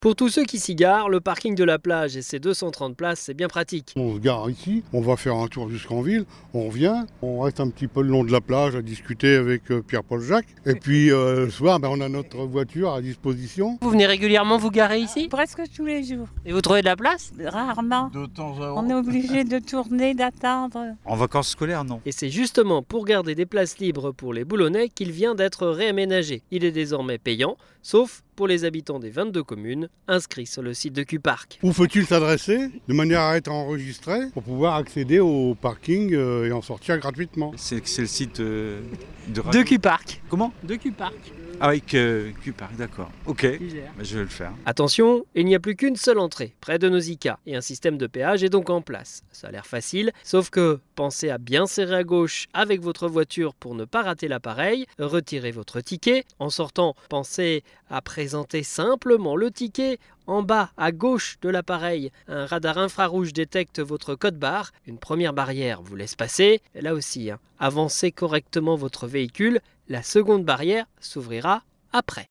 Pour tous ceux qui s'y garent, le parking de la plage et ses 230 places, c'est bien pratique. On se gare ici, on va faire un tour jusqu'en ville, on revient, on reste un petit peu le long de la plage à discuter avec Pierre-Paul Jacques. Et puis le soir, on a notre voiture à disposition. Vous venez régulièrement vous garer ici? Presque tous les jours. Et vous trouvez de la place? Rarement. De temps à On est obligé de tourner, d'attendre. En vacances scolaires, non. Et c'est justement pour garder des places libres pour les Boulonnais qu'il vient d'être réaménagé. Il est désormais payant, sauf pour les habitants des 22 communes inscrits sur le site de Q-Park. Où faut-il s'adresser de manière à être enregistré pour pouvoir accéder au parking et en sortir gratuitement? C'est le site de De Q-Park. Comment? De Q-Park. Ah oui, Q-Park, d'accord. Ok, je vais le faire. Attention, il n'y a plus qu'une seule entrée, près de Nausicaa, et un système de péage est donc en place. Ça a l'air facile, sauf que pensez à bien serrer à gauche avec votre voiture pour ne pas rater l'appareil, retirez votre ticket. En sortant, pensez à présenter simplement le ticket. En bas, à gauche de l'appareil, un radar infrarouge détecte votre code barre. Une première barrière vous laisse passer. Et là aussi, avancez correctement votre véhicule. La seconde barrière s'ouvrira après.